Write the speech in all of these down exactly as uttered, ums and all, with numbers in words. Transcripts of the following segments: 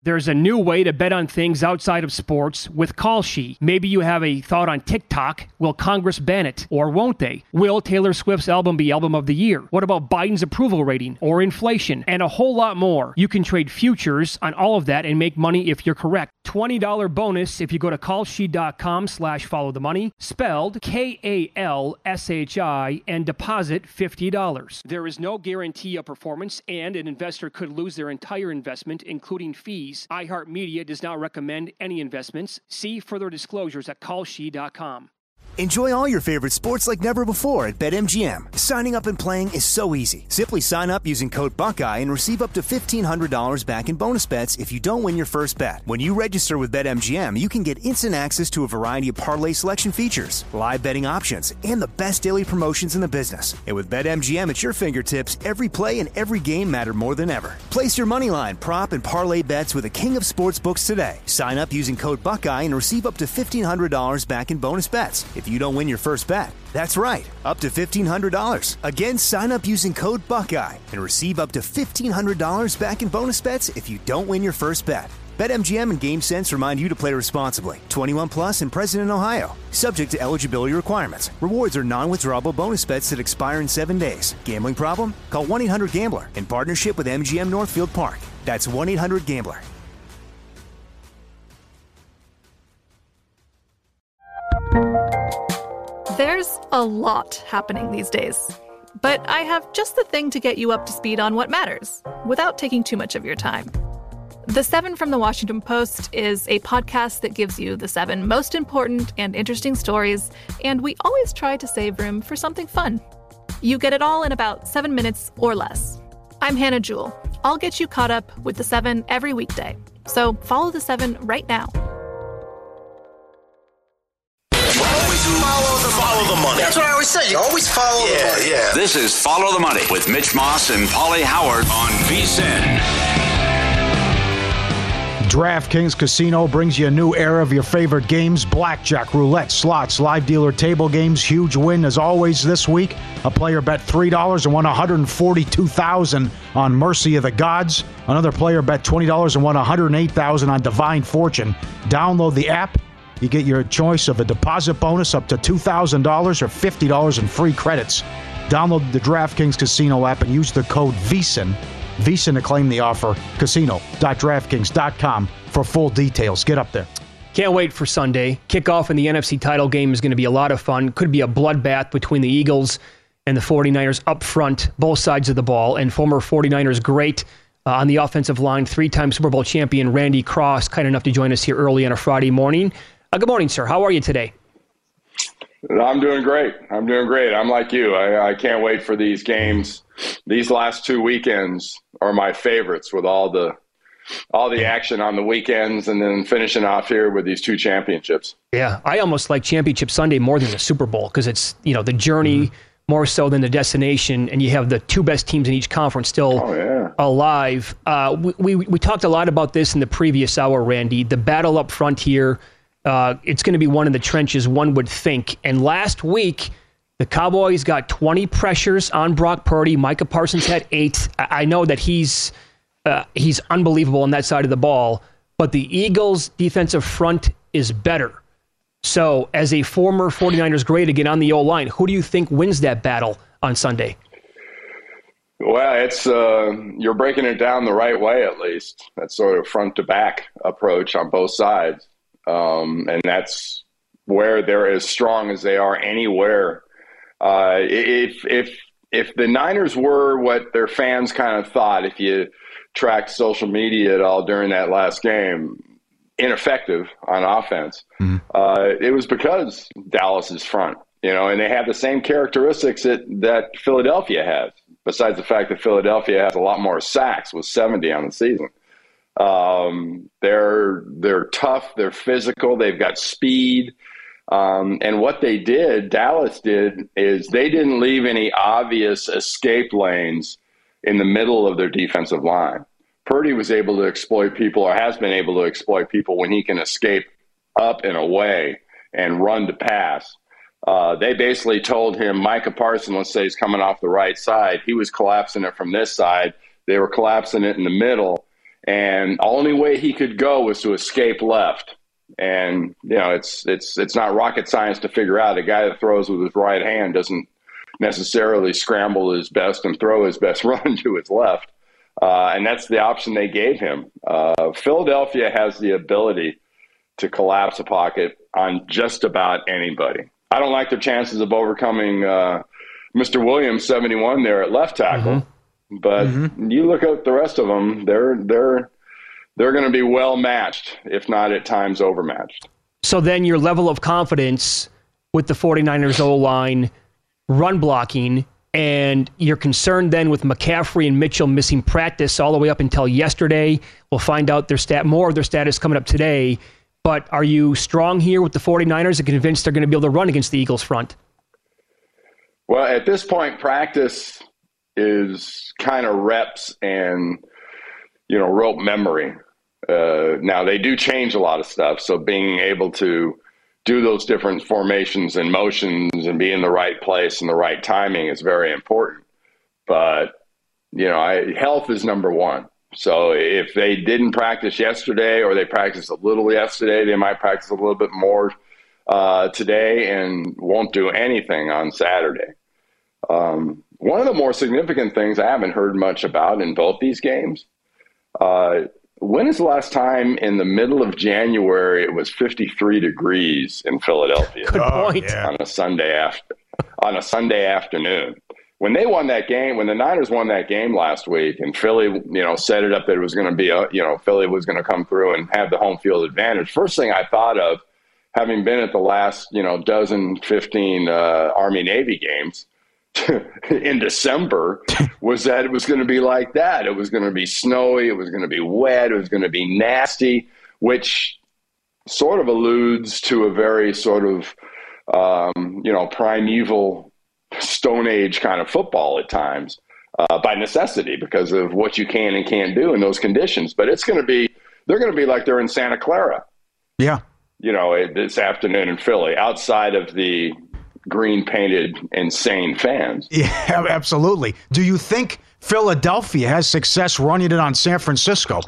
There's a new way to bet on things outside of sports with Kalshi. Maybe you have a thought on TikTok. Will Congress ban it? Or won't they? Will Taylor Swift's album be Album of the Year? What about Biden's approval rating? Or inflation? And a whole lot more. You can trade futures on all of that and make money if you're correct. twenty dollars bonus if you go to kalshi.com slash follow the money, spelled K A L S H I, and deposit fifty dollars. There is no guarantee of performance, and an investor could lose their entire investment, including fees. iHeartMedia does not recommend any investments. See further disclosures at kalshi dot com. Enjoy all your favorite sports like never before at BetMGM. Signing up and playing is so easy. Simply sign up using code Buckeye and receive up to fifteen hundred dollars back in bonus bets if you don't win your first bet. When you register with BetMGM, you can get instant access to a variety of parlay selection features, live betting options, and the best daily promotions in the business. And with BetMGM at your fingertips, every play and every game matter more than ever. Place your moneyline, prop, and parlay bets with the king of sportsbooks today. Sign up using code Buckeye and receive up to fifteen hundred dollars back in bonus bets if you don't win your first bet. That's right, up to fifteen hundred dollars. Again, sign up using code Buckeye and receive up to fifteen hundred dollars back in bonus bets if you don't win your first bet. BetMGM and GameSense remind you to play responsibly. twenty-one plus and present in Ohio. Subject to eligibility requirements. Rewards are non-withdrawable bonus bets that expire in seven days. Gambling problem? Call one eight hundred gambler in partnership with M G M Northfield Park. That's one eight hundred gambler. There's a lot happening these days, but I have just the thing to get you up to speed on what matters without taking too much of your time. The Seven from the Washington Post is a podcast that gives you the seven most important and interesting stories, and we always try to save room for something fun. You get it all in about seven minutes or less. I'm Hannah Jewell. I'll get you caught up with the Seven every weekday. So follow the Seven right now. Follow the, follow the money. That's what I always say. You always follow yeah, the money. Yeah. This is Follow the Money with Mitch Moss and Paulie Howard on V S I N. DraftKings Casino brings you a new era of your favorite games. Blackjack, roulette, slots, live dealer table games. Huge win as always this week. A player bet three dollars and won one hundred forty-two thousand dollars on Mercy of the Gods. Another player bet twenty dollars and won one hundred eight thousand dollars on Divine Fortune. Download the app. You get your choice of a deposit bonus up to two thousand dollars or fifty dollars in free credits. Download the DraftKings Casino app and use the code V S I N. V S I N to claim the offer. Casino dot draftkings dot com for full details. Get up there. Can't wait for Sunday. Kickoff in the N F C title game is going to be a lot of fun. Could be a bloodbath between the Eagles and the 49ers up front, both sides of the ball. And former 49ers great uh, on the offensive line, three-time Super Bowl champion Randy Cross, kind enough to join us here early on a Friday morning. Uh, good morning, sir. How are you today? I'm doing great. I'm doing great. I'm like you. I, I can't wait for these games. These last two weekends are my favorites with all the all the action on the weekends and then finishing off here with these two championships. Yeah, I almost like Championship Sunday more than the Super Bowl because it's, you know, the journey mm-hmm. more so than the destination, and you have the two best teams in each conference still oh, yeah. alive. Uh, we, we, we talked a lot about this in the previous hour, Randy. The battle up front here. Uh, it's going to be one in the trenches, one would think. And last week, the Cowboys got twenty pressures on Brock Purdy. Micah Parsons had eight. I, I know that he's uh, he's unbelievable on that side of the ball, but the Eagles' defensive front is better. So as a former 49ers great to get on the O-line, who do you think wins that battle on Sunday? Well, it's uh, you're breaking it down the right way, at least. That sort of front-to-back approach on both sides. Um, and that's where they're as strong as they are anywhere. Uh, if if if the Niners were what their fans kind of thought, if you tracked social media at all during that last game, ineffective on offense, mm-hmm. uh, it was because Dallas is front, you know, and they have the same characteristics that, that Philadelphia has, besides the fact that Philadelphia has a lot more sacks with seventy on the season. Um, they're, they're tough. They're physical. They've got speed. Um, and what they did, Dallas did, is they didn't leave any obvious escape lanes in the middle of their defensive line. Purdy was able to exploit people, or has been able to exploit people when he can escape up and away and run to pass. Uh, they basically told him, Micah Parsons, let's say he's coming off the right side. He was collapsing it from this side. They were collapsing it in the middle. and the only way he could go was to escape left. And, you know, it's it's it's not rocket science to figure out. A guy that throws with his right hand doesn't necessarily scramble his best and throw his best run to his left. Uh, and that's the option they gave him. Uh, Philadelphia has the ability to collapse a pocket on just about anybody. I don't like their chances of overcoming uh, Mister Williams, seventy-one, there at left tackle. Mm-hmm. But mm-hmm. you look at the rest of them, they're they're they're going to be well matched, if not at times overmatched. So then your level of confidence with the 49ers O-line, run blocking, and you're concerned then with McCaffrey and Mitchell missing practice all the way up until yesterday. We'll find out their stat more of their status coming up today. But are you strong here with the 49ers and convinced they're going to be able to run against the Eagles front? Well, at this point, practice is kind of reps and, you know, rote memory. Uh, now, they do change a lot of stuff. So being able to do those different formations and motions and be in the right place and the right timing is very important. But, you know, I, health is number one. So if they didn't practice yesterday or they practiced a little yesterday, they might practice a little bit more uh, today and won't do anything on Saturday. Um, one of the more significant things I haven't heard much about in both these games, uh, when is the last time in the middle of January it was fifty-three degrees in Philadelphia? Good point. Oh, yeah. On a Sunday after, on a Sunday afternoon. When they won that game, when the Niners won that game last week, and Philly, you know, set it up that it was going to be a, you know, Philly was going to come through and have the home field advantage. First thing I thought of, having been at the last, you know, dozen, fifteen uh, Army Navy games in December, was that it was going to be like that. It was going to be snowy. It was going to be wet. It was going to be nasty, which sort of alludes to a very sort of, um, you know, primeval Stone Age kind of football at times, uh, by necessity because of what you can and can't do in those conditions. But it's going to be, they're going to be like they're in Santa Clara. Yeah. You know, this afternoon in Philly, outside of the green painted insane fans. Yeah, absolutely. Do you think Philadelphia has success running it on San Francisco?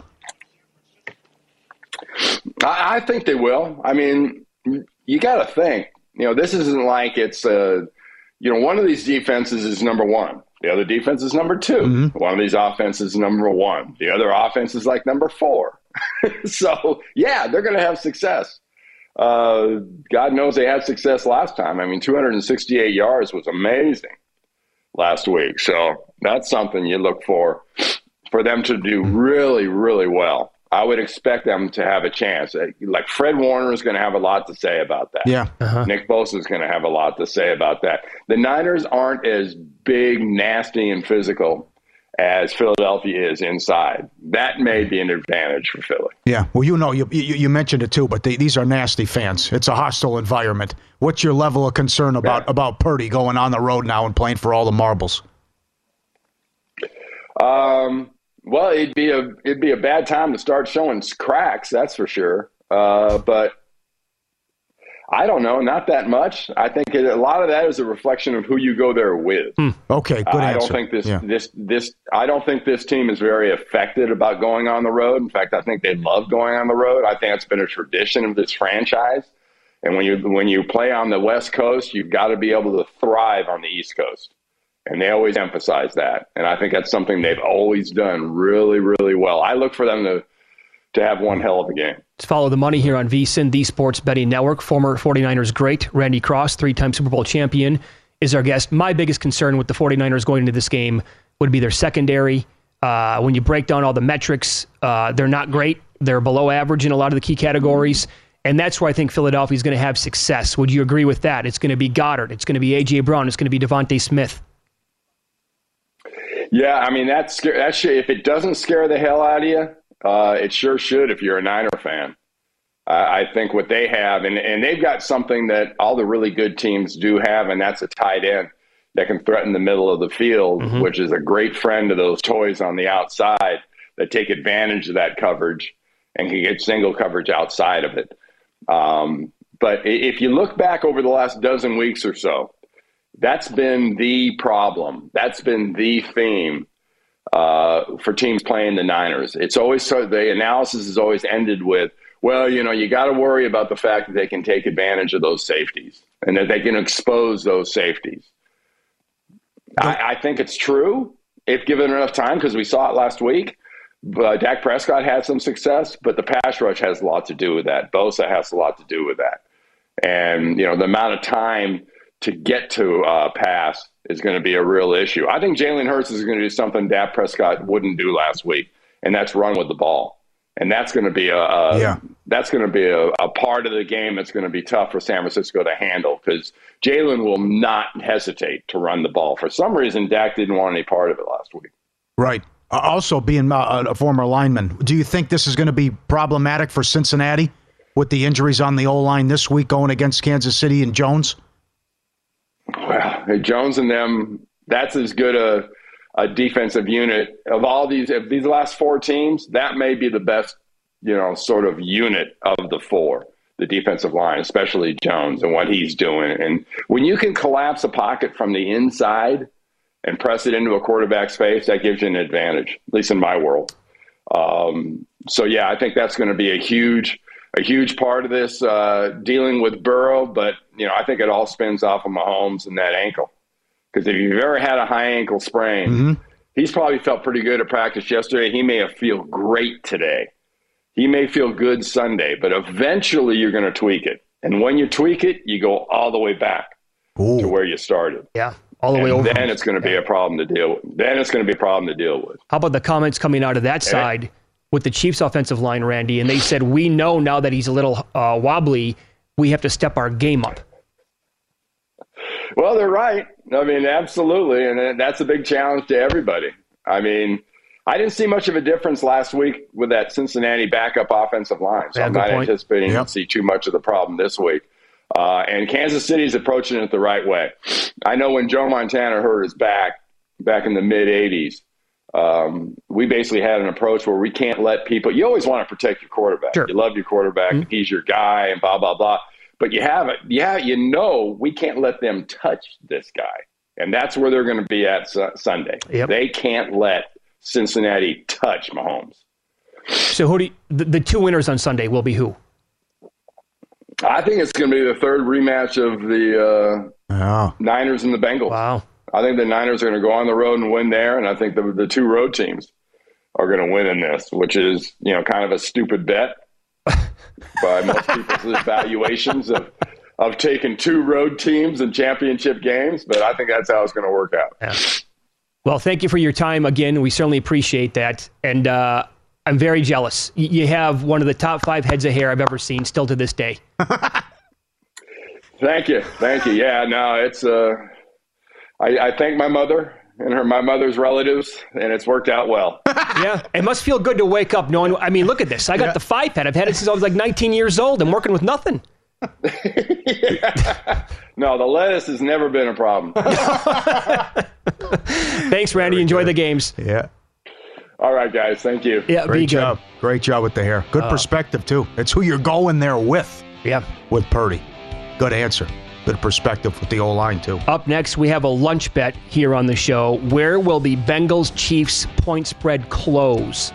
I, I think they will. I mean, you got to think, you know, this isn't like it's a, you know, one of these defenses is number one. The other defense is number two. Mm-hmm. One of these offenses is number one. The other offense is like number four. So, yeah, they're going to have success. Uh, God knows they had success last time. I mean, two hundred sixty-eight yards was amazing last week. So that's something you look for, for them to do really, really well. I would expect them to have a chance. Like Fred Warner is going to have a lot to say about that. Yeah. Uh-huh. Nick Bosa is going to have a lot to say about that. The Niners aren't as big, nasty, and physical as Philadelphia is inside. That may be an advantage for Philly. Yeah. Well, you know, you you, you mentioned it too, but they, these are nasty fans. It's a hostile environment. What's your level of concern about, yeah. about Purdy going on the road now and playing for all the marbles? Um. Well, it'd be a it'd be a bad time to start showing cracks, that's for sure. Uh, but I don't know, not that much. I think it, a lot of that is a reflection of who you go there with. Hmm. Okay, good uh, answer. I don't think this yeah. this this I don't think this team is very affected about going on the road. In fact, I think they love going on the road. I think it's been a tradition of this franchise. And when you when you play on the West Coast, you've got to be able to thrive on the East Coast. And they always emphasize that. And I think that's something they've always done really, really well. I look for them to to have one hell of a game. Let's follow the money here on VSiN, the Sports Betting Network. Former 49ers great Randy Cross, three-time Super Bowl champion, is our guest. My biggest concern with the 49ers going into this game would be their secondary. Uh, when you break down all the metrics, uh, they're not great. They're below average in a lot of the key categories. And that's where I think Philadelphia is going to have success. Would you agree with that? It's going to be Goddard. It's going to be A J. Brown. It's going to be Devontae Smith. Yeah, I mean, that's that should, if it doesn't scare the hell out of you, uh, it sure should if you're a Niner fan. Uh, I think what they have, and, and they've got something that all the really good teams do have, and that's a tight end that can threaten the middle of the field, mm-hmm. which is a great friend of those toys on the outside that take advantage of that coverage and can get single coverage outside of it. Um, but if you look back over the last dozen weeks or so, that's been the problem. That's been the theme uh, for teams playing the Niners. It's always so the analysis is always ended with, well, you know, you got to worry about the fact that they can take advantage of those safeties and that they can expose those safeties. I, I think it's true if given enough time, because we saw it last week. But Dak Prescott had some success, but the pass rush has a lot to do with that. Bosa has a lot to do with that. And, you know, the amount of time to get to uh, pass is going to be a real issue. I think Jalen Hurts is going to do something Dak Prescott wouldn't do last week, and that's run with the ball. And that's going to be a, a yeah. that's going to be a, a part of the game that's going to be tough for San Francisco to handle, because Jalen will not hesitate to run the ball. For some reason, Dak didn't want any part of it last week. Right. Also, being uh, a former lineman, do you think this is going to be problematic for Cincinnati with the injuries on the O-line this week going against Kansas City and Jones? Well, Jones and them, that's as good a, a defensive unit. Of all these, of these last four teams, that may be the best, you know, sort of unit of the four, the defensive line, especially Jones and what he's doing. And when you can collapse a pocket from the inside and press it into a quarterback's face, that gives you an advantage, at least in my world. Um, so, yeah, I think that's going to be a huge a huge part of this, uh, dealing with Burrow. But, you know, I think it all spins off of Mahomes and that ankle. Because if you've ever had a high ankle sprain, mm-hmm. he's probably felt pretty good at practice yesterday. He may have feel great today. He may feel good Sunday, but eventually you're going to tweak it. And when you tweak it, you go all the way back Ooh. to where you started. Yeah. All the and way over. Then it's going to be a problem to deal with. Then it's going to be a problem to deal with. How about the comments coming out of that side hey. with the Chiefs offensive line, Randy? And they said, we know now that he's a little uh, wobbly, we have to step our game up. Well, they're right. I mean, absolutely. And that's a big challenge to everybody. I mean, I didn't see much of a difference last week with that Cincinnati backup offensive line. So yeah, I'm not point. anticipating yep. to see too much of the problem this week. Uh, and Kansas City's approaching it the right way. I know when Joe Montana hurt his back back in the mid-eighties, um, we basically had an approach where we can't let people – you always want to protect your quarterback. Sure. You love your quarterback. Mm-hmm. He's your guy and blah, blah, blah. But you have it. Yeah, you know we can't let them touch this guy. And that's where they're going to be at su- Sunday. Yep. They can't let Cincinnati touch Mahomes. So who do you, the, the two winners on Sunday will be who? I think it's going to be the third rematch of the uh, oh. Niners and the Bengals. Wow. I think the Niners are going to go on the road and win there, and I think the the two road teams are going to win in this, which is, you know, kind of a stupid bet by most people's evaluations of of taking two road teams in championship games, but I think that's how it's going to work out. Yeah. Well, thank you for your time again. We certainly appreciate that, and uh, I'm very jealous. You have one of the top five heads of hair I've ever seen, still to this day. Thank you, thank you. Yeah, no, it's. Uh, I, I thank my mother and her, my mother's relatives, and it's worked out well. Yeah, it must feel good to wake up knowing. I mean, look at this. I got yeah. the five head. I've had it since I was like nineteen years old. I'm working with nothing. Yeah. No, the lettuce has never been a problem. Thanks, Randy. Enjoy the games. Yeah. All right, guys. Thank you. Yeah, Great be job. Good. Great job with the hair. Good uh, perspective, too. It's who you're going there with. Yeah. With Purdy. Good answer. Good perspective with the O-line, too. Up next, we have a lunch bet here on the show. Where will the Bengals-Chiefs point spread close?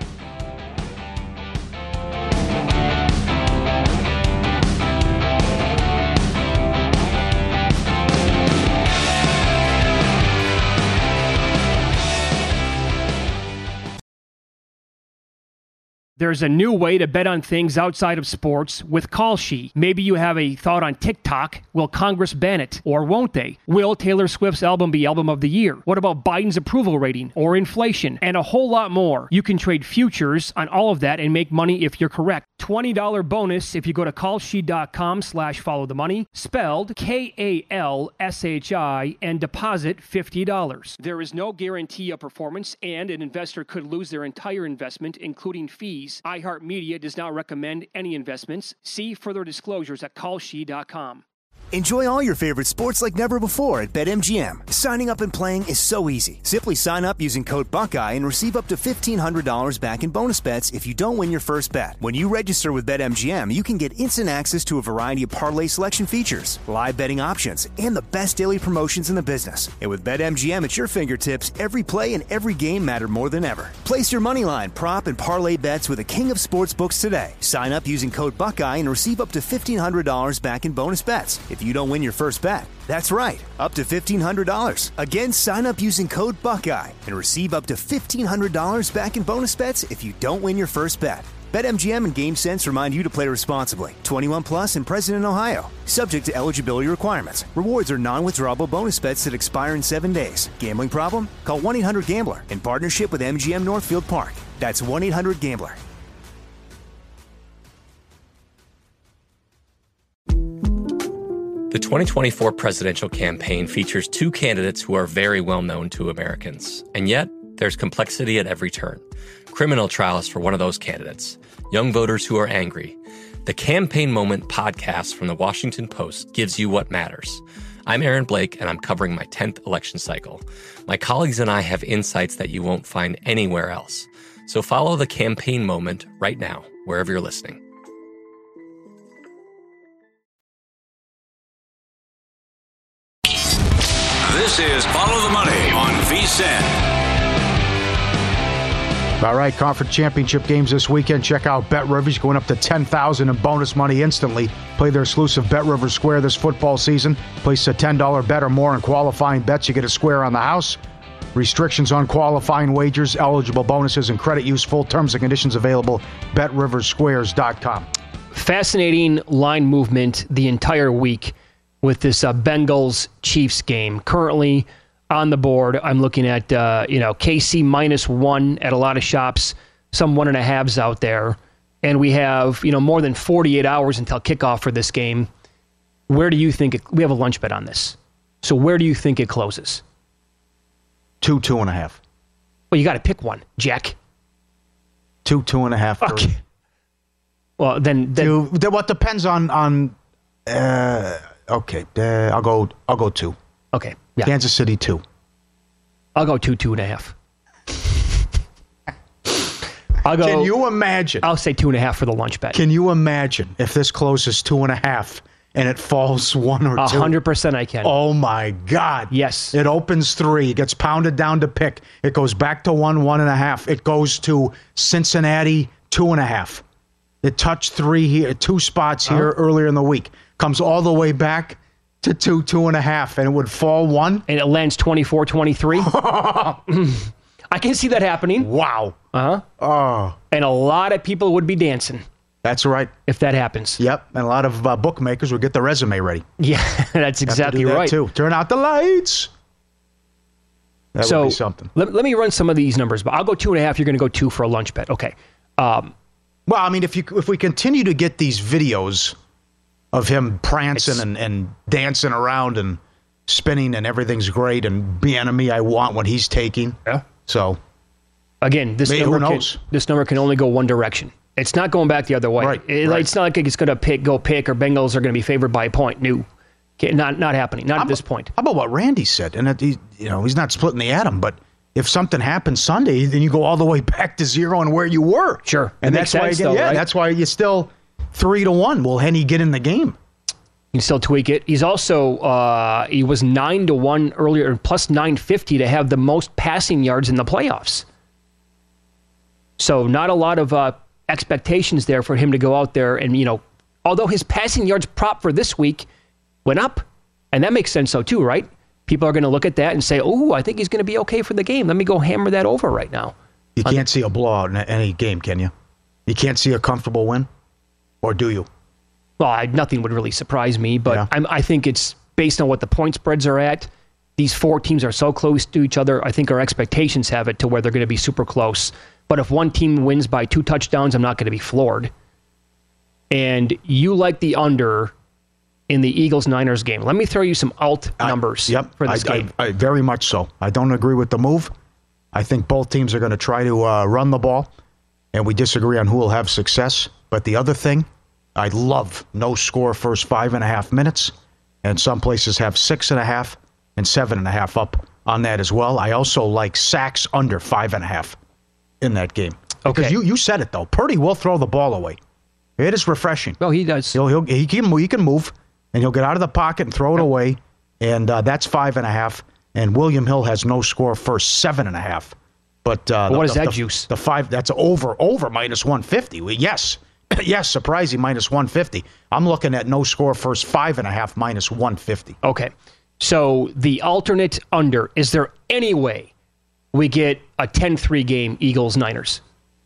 There's a new way to bet on things outside of sports with Kalshi. Maybe you have a thought on TikTok. Will Congress ban it? Or won't they? Will Taylor Swift's album be album of the year? What about Biden's approval rating or inflation? And a whole lot more. You can trade futures on all of that and make money if you're correct. twenty dollars bonus if you go to kalshi.com slash follow the money, spelled K A L S H I, and deposit fifty dollars. There is no guarantee of performance, and an investor could lose their entire investment, including fees. iHeartMedia does not recommend any investments. See further disclosures at kalshi dot com. Enjoy all your favorite sports like never before at BetMGM. Signing up and playing is so easy. Simply sign up using code Buckeye and receive up to fifteen hundred dollars back in bonus bets if you don't win your first bet. When you register with BetMGM, you can get instant access to a variety of parlay selection features, live betting options, and the best daily promotions in the business. And with BetMGM at your fingertips, every play and every game matter more than ever. Place your moneyline, prop, and parlay bets with the king of sportsbooks today. Sign up using code Buckeye and receive up to fifteen hundred dollars back in bonus bets if you don't win your first bet. That's right, up to fifteen hundred dollars. Again, sign up using code Buckeye and receive up to fifteen hundred dollars back in bonus bets if you don't win your first bet. BetMGM and GameSense remind you to play responsibly. twenty-one plus and present in Ohio. Subject to eligibility requirements. Rewards are non-withdrawable bonus bets that expire in seven days. Gambling problem? Call one eight hundred gambler in partnership with M G M Northfield Park. That's one eight hundred gambler. The twenty twenty-four presidential campaign features two candidates who are very well known to Americans. And yet, there's complexity at every turn. Criminal trials for one of those candidates. Young voters who are angry. The Campaign Moment podcast from the Washington Post gives you what matters. I'm Aaron Blake, and I'm covering my tenth election cycle. My colleagues and I have insights that you won't find anywhere else. So follow The Campaign Moment right now, wherever you're listening. This is Follow the Money on V S I N. All right, conference championship games this weekend. Check out Bet Rivers going up to ten thousand dollars in bonus money instantly. Play their exclusive Bet Rivers Square this football season. Place a ten dollars bet or more in qualifying bets. You get a square on the house. Restrictions on qualifying wagers, eligible bonuses, and credit use. Full terms and conditions available. Bet Rivers Squares dot com. Fascinating line movement the entire week with this uh, Bengals-Chiefs game. Currently on the board, I'm looking at uh, you know K C minus one at a lot of shops, some one and a halves out there, and we have you know more than forty-eight hours until kickoff for this game. Where do you think it, we have a lunch bet on this? So where do you think it closes? Two, two and a half. Well, you got to pick one, Jack. Two, two and a half. Okay. Three. Well, then, then two, then what depends on on. Uh, okay, uh, I'll go. I'll go two. Okay. Yeah. Kansas City two. I'll go two, two and a half. I'll go. Can you imagine? I'll say two and a half for the lunch bet. Can you imagine if this closes two and a half and it falls one or A two? A hundred percent I can. Oh my God. Yes. It opens three. It gets pounded down to pick. It goes back to one, one and a half. It goes to Cincinnati, two and a half. It touched three here, two spots here uh-huh. earlier in the week. Comes all the way back to two, two and a half, and it would fall one. And it lands twenty-four twenty-three. I can see that happening. Wow. Uh-huh. Oh. And a lot of people would be dancing. That's right. If that happens. Yep. And a lot of uh, bookmakers would get the resume ready. Yeah, that's exactly Have to do right. that too. Turn out the lights. That so, would be something. Let, let me run some of these numbers. But I'll go two and a half. You're going to go two for a lunch bet. Okay. Um, well, I mean, if you if we continue to get these videos of him prancing and, and dancing around and spinning and everything's great and Bieniemy, I want what he's taking. Yeah. So, again, this maybe, number who can, knows? this number can only go one direction. It's not going back the other way. Right, it, right. It's not like it's going to pick, go pick, or Bengals are going to be favored by a point. No, okay, not not happening. Not how at this about, point. How about what Randy said? And that he, you know, he's not splitting the atom, but if something happens Sunday, then you go all the way back to zero and where you were. Sure, and it that's makes why, sense, you get, though, yeah, right? that's why you still three to one. Will Henny get in the game? You can still tweak it. He's also uh, he was nine to one earlier, plus nine fifty to have the most passing yards in the playoffs. So not a lot of uh, expectations there for him to go out there and, you know, although his passing yards prop for this week went up, and that makes sense, though, too, right? People are going to look at that and say, oh, I think he's going to be okay for the game. Let me go hammer that over right now. You can't see a blowout in any game, can you? You can't see a comfortable win? Or do you? Well, I, nothing would really surprise me, but Yeah. I'm, I think it's based on what the point spreads are at. These four teams are so close to each other. I think our expectations have it to where they're going to be super close. But if one team wins by two touchdowns, I'm not going to be floored. And you like the under in the Eagles-Niners game. Let me throw you some alt numbers I, yep, for this I, game. I, I, very much so. I don't agree with the move. I think both teams are going to try to uh, run the ball, and we disagree on who will have success. But the other thing, I love no score first five and a half minutes, And some places have six and a half and seven and a half up on that as well. I also like sacks under five and a half in that game. Okay. Because you, you said it, though. Purdy will throw the ball away. It is refreshing. Well, he does. He'll, he'll, he, can, he can move, and he'll get out of the pocket and throw it away, and uh, that's five and a half. And William Hill has no score first, seven and a half. But uh, well, what the, is that the, juice? The five, that's over, over minus one fifty. Well, yes. Yes, surprising, minus one fifty. I'm looking at no score first, five and a half, minus one fifty. Okay. So the alternate under, is there any way we get a ten three game Eagles-Niners?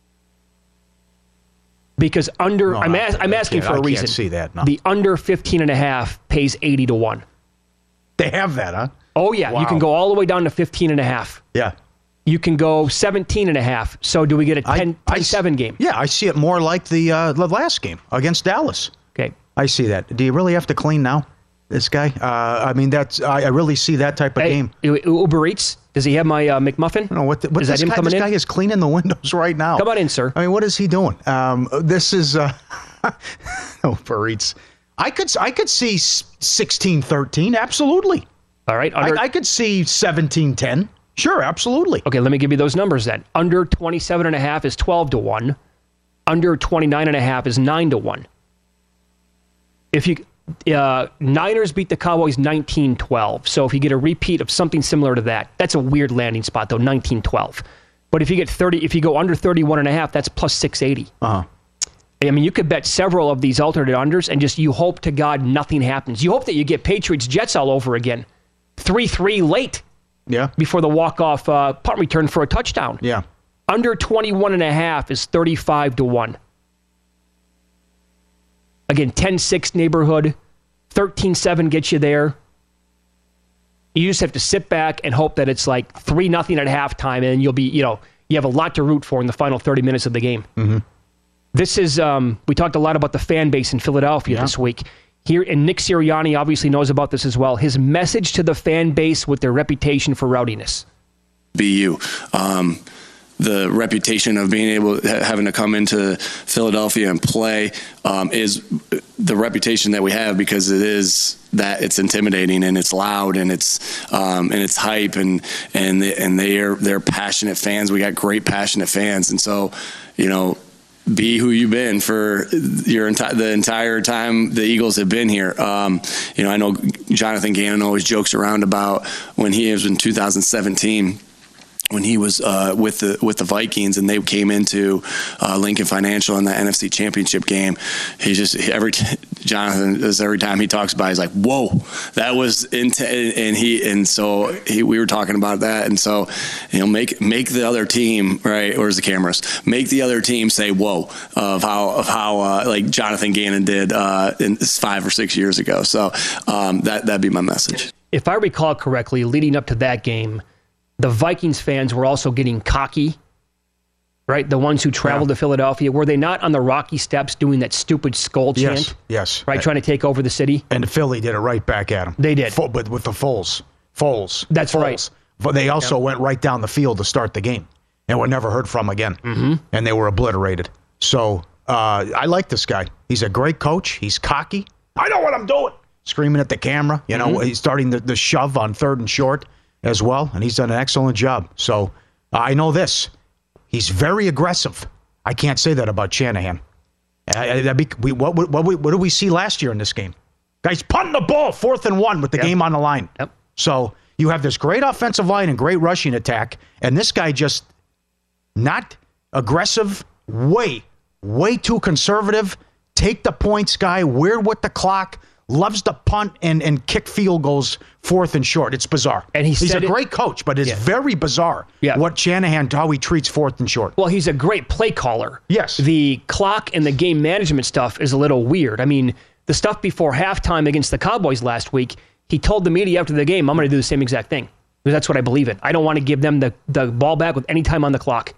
Because under, No, I'm, no, as, I'm I asking can't- for a I reason. can't see that, no. The under fifteen and a half pays eighty to one. They have that, huh? Oh, yeah. Wow. You can go all the way down to fifteen and a half. Yeah. You can go seventeen and a half. So do we get a ten seven game? Yeah, I see it more like the, uh, the last game against Dallas. Okay. I see that. Do you really have to clean now, this guy? Uh, I mean, that's I, I really see that type of Hey, game. U- Uber Eats, does he have my uh, McMuffin? I don't know what, the, what is this that him guy, coming this in? guy is cleaning the windows right now. Come on in, sir. I mean, what is he doing? Um, this is uh, Uber Eats. I could I could see sixteen thirteen, absolutely. All right. I, Under, I could see seventeen ten. Sure, absolutely. okay, let me give you those numbers then. Under twenty-seven and a half is twelve to one. Under twenty-nine and a half is nine to one. If you uh, Niners beat the Cowboys nineteen twelve. So if you get a repeat of something similar to that, that's a weird landing spot though, nineteen twelve. But if you get thirty, if you go under thirty-one and a half, that's plus six eighty. Uh-huh. I mean, you could bet several of these alternate unders and just you hope to God nothing happens. You hope that you get Patriots Jets all over again. three three late Yeah. before the walk-off uh, punt return for a touchdown. Yeah. Under twenty-one and a half is thirty-five to one. Again, ten six neighborhood, thirteen seven gets you there. You just have to sit back and hope that it's like three nothing at halftime and you'll be, you know, you have a lot to root for in the final thirty minutes of the game. Mm-hmm. This is, um, we talked a lot about the fan base in Philadelphia Yeah. this week. Here, and Nick Sirianni obviously knows about this as well. His message to the fan base with their reputation for rowdiness. B U. Um, the reputation of being able, having to come into Philadelphia and play um, is the reputation that we have because it is that it's intimidating and it's loud and it's um, and it's hype and and they, and they're they're passionate fans. We got great passionate fans, and so you know. Be who you've been for your enti- the entire time the Eagles have been here. Um, you know, I know Jonathan Gannon always jokes around about when he was in two thousand seventeen. When he was uh, with the with the Vikings and they came into uh, Lincoln Financial in the N F C Championship game, he just every t- Jonathan is every time he talks about it, he's like, "Whoa, that was int-, and he and so he, we were talking about that, and so you know make make the other team right. Where's the cameras? Make the other team say whoa of how of how uh, like Jonathan Gannon did uh, in five or six years ago. So um, that that'd be my message. If I recall correctly, leading up to that game, the Vikings fans were also getting cocky, right? The ones who traveled Yeah. to Philadelphia. Were they not on the Rocky Steps doing that stupid skull Yes. chant? Yes. Right, trying to take over the city? And Philly did it right back at him. They did. Fo- but with the Foles. Foles. That's Foles. right. But they also went right down the field to start the game and were never heard from again. Mm-hmm. And they were obliterated. So uh, I like this guy. He's a great coach. He's cocky. I know what I'm doing. Screaming at the camera. You know, Mm-hmm. he's starting the, the shove on third and short as well. And he's done an excellent job. So uh, I know this. He's very aggressive. I can't say that about Shanahan. Uh, that'd be, we, what, what, what, what did we see last year in this game? Guys punting the ball, fourth and one with the Yep. game on the line. Yep. So you have this great offensive line and great rushing attack, and this guy just not aggressive, way, way too conservative. Take the points guy, weird with the clock, loves to punt and, and kick field goals fourth and short. It's bizarre. And he He's a said it- great coach, but it's Yeah. very bizarre Yeah. what Shanahan, how he treats fourth and short. Well, he's a great play caller. Yes. The clock and the game management stuff is a little weird. I mean, the stuff before halftime against the Cowboys last week, he told the media after the game, I'm going to do the same exact thing. Because that's what I believe in. I don't want to give them the, the ball back with any time on the clock.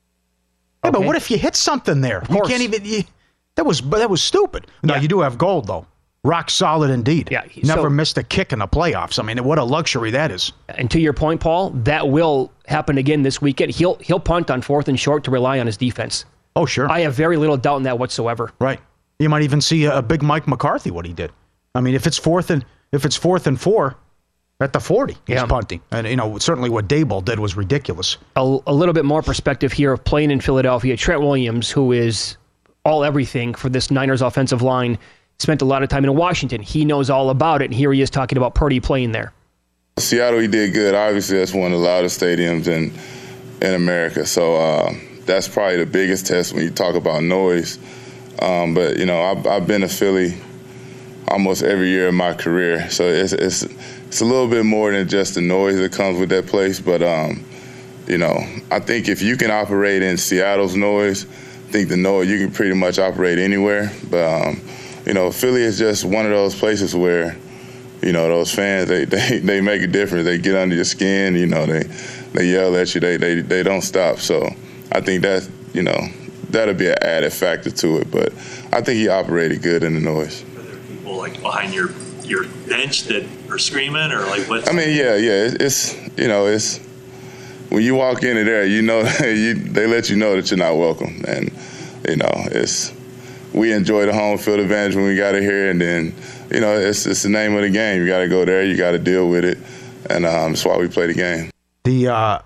Yeah, but Okay. what if you hit something there? You course. can't even. You, that was that was stupid. No, Yeah. you do have gold though. Rock solid indeed. Yeah, he- Never so- missed a kick in the playoffs. I mean, what a luxury that is. And to your point, Paul, that will happen again this weekend. He'll he'll punt on fourth and short to rely on his defense. Oh, sure. I have very little doubt in that whatsoever. right. You might even see a, a big Mike McCarthy what he did. I mean, if it's fourth and if it's fourth and four, at the forty, he's yeah. punting. And, you know, certainly what Daboll did was ridiculous. A, a little bit more perspective here of playing in Philadelphia. Trent Williams, who is all everything for this Niners offensive line, spent a lot of time in Washington. He knows all about it, and here he is talking about Purdy playing there. Seattle, he did good. Obviously, that's one of the loudest stadiums in, in America. So uh, that's probably the biggest test when you talk about noise. Um, but, you know, I've, I've been to Philly almost every year of my career. So it's it's it's a little bit more than just the noise that comes with that place. But, um, you know, I think if you can operate in Seattle's noise, I think the noise, you can pretty much operate anywhere. But, um, you know, Philly is just one of those places where, you know, those fans, they, they, they make a difference. They get under your skin, you know, they they yell at you, they, they, they don't stop. So I think that, you know, that'll be an added factor to it. But I think he operated good in the noise. Like behind your your bench that are screaming, or like what? I mean, yeah, yeah. It's, you know, it's when you walk into there, you know, you, they let you know that you're not welcome, and you know, it's we enjoy the home field advantage when we got it here, and then you know, it's it's the name of the game. You got to go there, you got to deal with it, and um, that's why we play the game. The uh,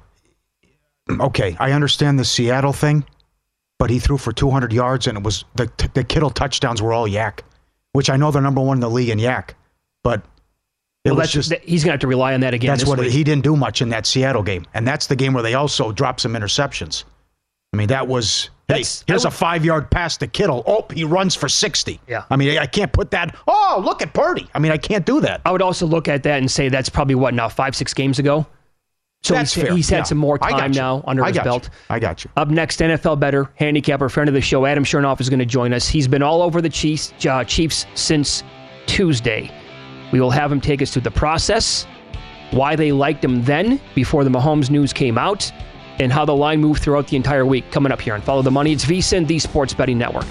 okay, I understand the Seattle thing, but he threw for two hundred yards, and it was the the Kittle touchdowns were all yak. Which I know they're number one in the league in yak, but it well, was that's, just that, he's going to have to rely on that again. That's this what week. It, he didn't do much in that Seattle game, and that's the game where they also dropped some interceptions. I mean, that was that's, hey, here's would, a five-yard pass to Kittle. Oh, he runs for sixty. Yeah, I mean, I can't put that. Oh, look at Purdy. I mean, I can't do that. I would also look at that and say that's probably what now five, six games ago. So That's he's, fair. he's had yeah. some more time now under I his got belt. You. I got you. Up next, N F L bettor, handicapper, friend of the show, Adam Chernoff is going to join us. He's been all over the Chiefs, uh, Chiefs since Tuesday. We will have him take us through the process, why they liked him then before the Mahomes news came out, and how the line moved throughout the entire week. Coming up here on Follow the Money, it's VSiN, the Sports Betting Network.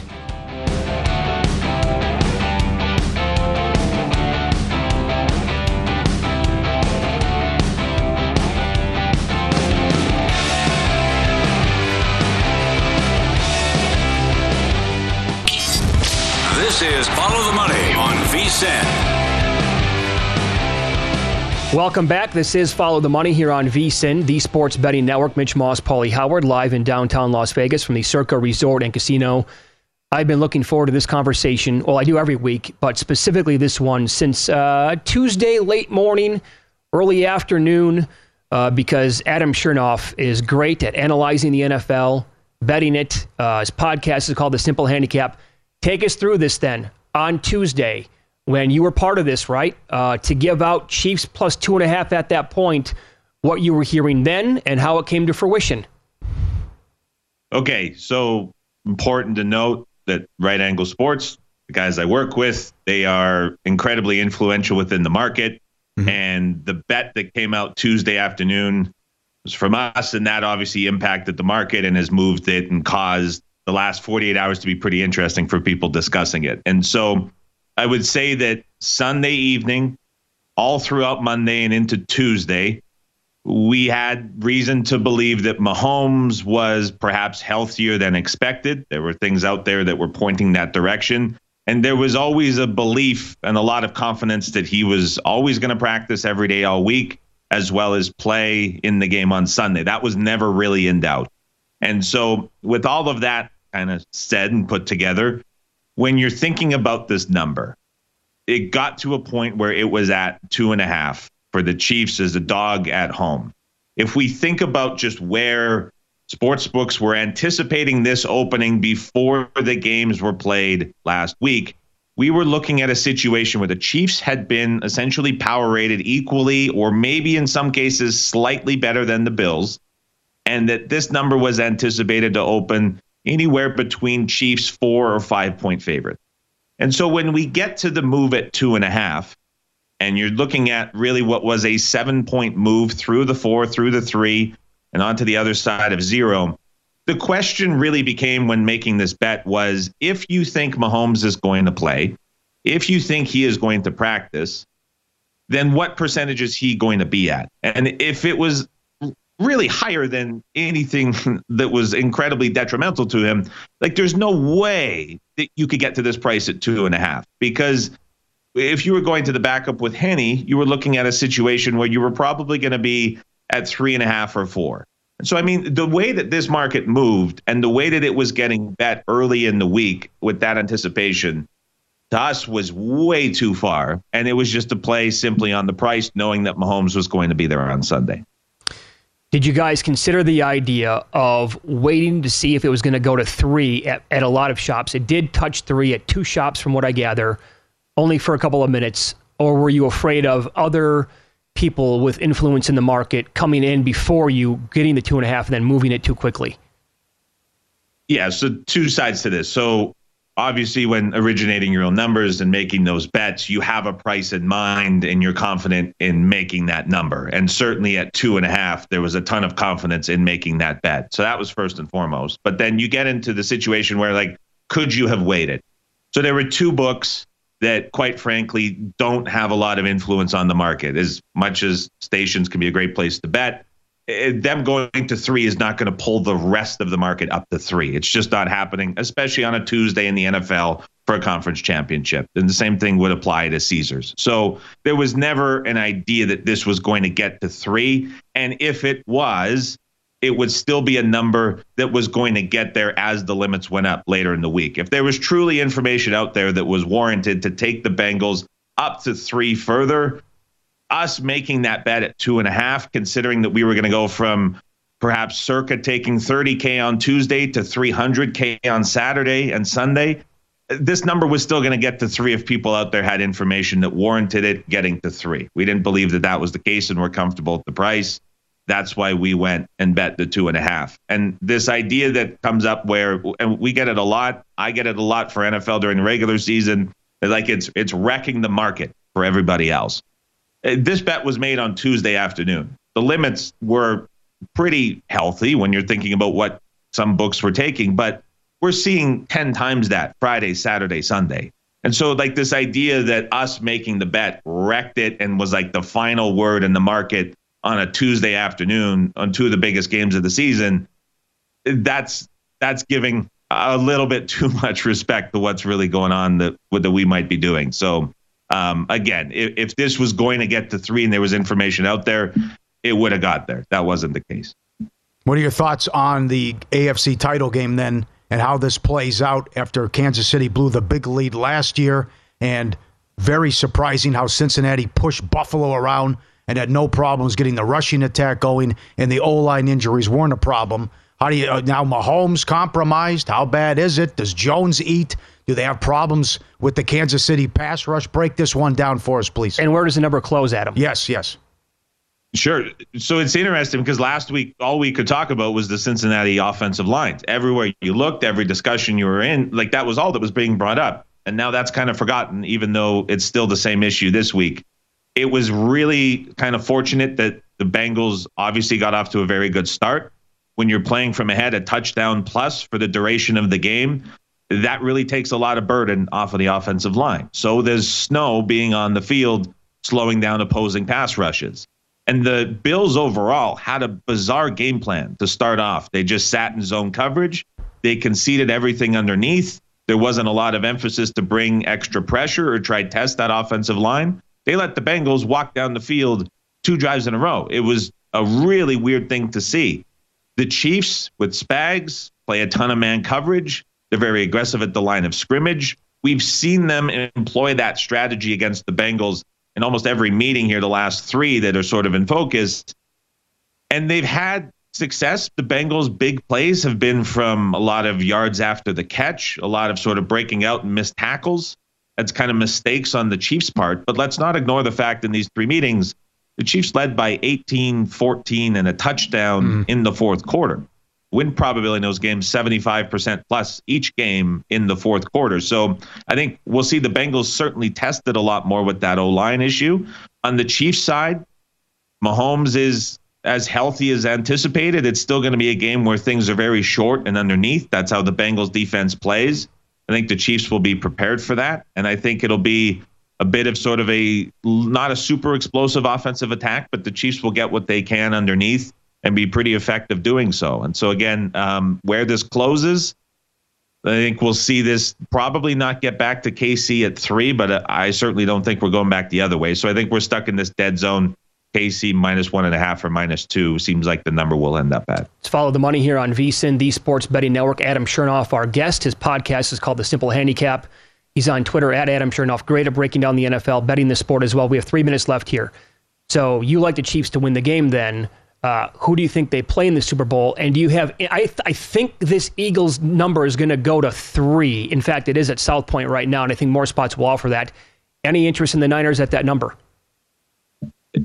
This is Follow the Money on VSiN. Welcome back. This is Follow the Money here on VSiN, the Sports Betting Network. Mitch Moss, Paulie Howard, live in downtown Las Vegas from the Circa Resort and Casino. I've been looking forward to this conversation. Well, I do every week, but specifically this one since uh, Tuesday, late morning, early afternoon, uh, because Adam Chernoff is great at analyzing the N F L, betting it. Uh, his podcast is called The Simple Handicap. Take us through this then on Tuesday when you were part of this, right? Uh, to give out Chiefs plus two and a half at that point, what you were hearing then and how it came to fruition. Okay, so important to note that Right Angle Sports, the guys I work with, they are incredibly influential within the market. Mm-hmm. And the bet that came out Tuesday afternoon was from us, and that obviously impacted the market and has moved it and caused the last forty-eight hours to be pretty interesting for people discussing it. And so I would say that Sunday evening, all throughout Monday and into Tuesday, we had reason to believe that Mahomes was perhaps healthier than expected. There were things out there that were pointing that direction. And there was always a belief and a lot of confidence that he was always going to practice every day all week, as well as play in the game on Sunday. That was never really in doubt. And so with all of that kind of said and put together, when you're thinking about this number, it got to a point where it was at two and a half for the Chiefs as a dog at home. If we think about just where sportsbooks were anticipating this opening before the games were played last week, we were looking at a situation where the Chiefs had been essentially power rated equally, or maybe in some cases slightly better than the Bills, and that this number was anticipated to open anywhere between Chiefs four or five point favorite. And so when we get to the move at two and a half, and you're looking at really what was a seven point move through the four, through the three, and onto the other side of zero, the question really became when making this bet was, if you think Mahomes is going to play, if you think he is going to practice, then what percentage is he going to be at? And if it was really higher than anything that was incredibly detrimental to him, like there's no way that you could get to this price at two and a half, because if you were going to the backup with Henny, you were looking at a situation where you were probably going to be at three and a half or four. And so, I mean, the way that this market moved and the way that it was getting bet early in the week with that anticipation, to us was way too far. And it was just a play simply on the price, knowing that Mahomes was going to be there on Sunday. Did you guys consider the idea of waiting to see if it was going to go to three at, at a lot of shops? It did touch three at two shops, from what I gather, only for a couple of minutes. Or were you afraid of other people with influence in the market coming in before you, getting the two and a half, and then moving it too quickly? Yeah, so two sides to this. So obviously, when originating your own numbers and making those bets, you have a price in mind and you're confident in making that number. And certainly at two and a half, there was a ton of confidence in making that bet. So that was first and foremost. But then you get into the situation where, like, could you have waited? So there were two books that, quite frankly, don't have a lot of influence on the market. As much as stations can be a great place to bet, them going to three is not going to pull the rest of the market up to three. It's just not happening, especially on a Tuesday in the N F L for a conference championship. And the same thing would apply to Caesars. So there was never an idea that this was going to get to three. And if it was, it would still be a number that was going to get there as the limits went up later in the week. If there was truly information out there that was warranted to take the Bengals up to three further, us making that bet at two and a half, considering that we were going to go from perhaps circa taking thirty K on Tuesday to three hundred K on Saturday and Sunday, this number was still going to get to three if people out there had information that warranted it getting to three. We didn't believe that that was the case, and we're comfortable with the price. That's why we went and bet the two and a half. And this idea that comes up where, and we get it a lot, I get it a lot for N F L during the regular season, like it's it's wrecking the market for everybody else. This bet was made on Tuesday afternoon. The limits were pretty healthy when you're thinking about what some books were taking, but we're seeing ten times that Friday, Saturday, Sunday. And so, like, this idea that us making the bet wrecked it and was like the final word in the market on a Tuesday afternoon on two of the biggest games of the season, that's that's giving a little bit too much respect to what's really going on that, that we might be doing. So, Um, again, if, if this was going to get to three and there was information out there, it would have got there. That wasn't the case. What are your thoughts on the A F C title game then, and how this plays out after Kansas City blew the big lead last year, and very surprising how Cincinnati pushed Buffalo around and had no problems getting the rushing attack going, and the O-line injuries weren't a problem. How do you uh, now Mahomes compromised? How bad is it? Does Jones eat? Do they have problems with the Kansas City pass rush? Break this one down for us, please. And where does the number close, Adam? Yes, yes. Sure. So it's interesting because last week, all we could talk about was the Cincinnati offensive lines. Everywhere you looked, every discussion you were in, like that was all that was being brought up. And now that's kind of forgotten, even though it's still the same issue this week. It was really kind of fortunate that the Bengals obviously got off to a very good start. When you're playing from ahead, a touchdown plus for the duration of the game, that really takes a lot of burden off of the offensive line. So there's snow being on the field, slowing down opposing pass rushes. And the Bills overall had a bizarre game plan to start off. They just sat in zone coverage. They conceded everything underneath. There wasn't a lot of emphasis to bring extra pressure or try to test that offensive line. They let the Bengals walk down the field two drives in a row. It was a really weird thing to see. The Chiefs with Spags play a ton of man coverage. They're very aggressive at the line of scrimmage. We've seen them employ that strategy against the Bengals in almost every meeting here, the last three that are sort of in focus. And they've had success. The Bengals' big plays have been from a lot of yards after the catch, a lot of sort of breaking out and missed tackles. That's kind of mistakes on the Chiefs' part. But let's not ignore the fact in these three meetings, the Chiefs led by eighteen, fourteen, and a touchdown mm. in the fourth quarter. Win probability in those games, seventy-five percent plus each game in the fourth quarter. So I think we'll see the Bengals certainly tested a lot more with that O-line issue. On the Chiefs side, Mahomes is as healthy as anticipated. It's still going to be a game where things are very short and underneath. That's how the Bengals defense plays. I think the Chiefs will be prepared for that. And I think it'll be a bit of sort of a, not a super explosive offensive attack, but the Chiefs will get what they can underneath and be pretty effective doing so. And so again, um, where this closes, I think we'll see this probably not get back to K C at three, but I certainly don't think we're going back the other way. So I think we're stuck in this dead zone. K C minus one and a half or minus two seems like the number we'll end up at. Let's follow the money here on VSiN, the Sports Betting Network. Adam Chernoff, our guest. His podcast is called The Simple Handicap. He's on Twitter at Adam Chernoff. Great at breaking down the N F L, betting the sport as well. We have three minutes left here. So you like the Chiefs to win the game then. Uh, who do you think they play in the Super Bowl? And do you have, I, th- I think this Eagles number is going to go to three. In fact, it is at South Point right now, and I think more spots will offer that. Any interest in the Niners at that number? Uh,